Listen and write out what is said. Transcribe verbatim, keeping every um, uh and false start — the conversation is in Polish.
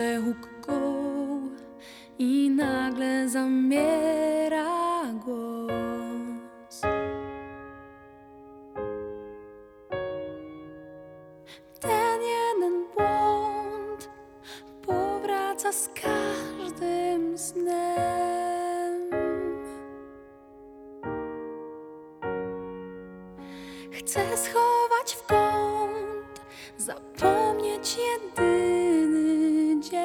huk kół i nagle zamiera głos. Ten jeden błąd powraca z każdym snem. Chcę schować w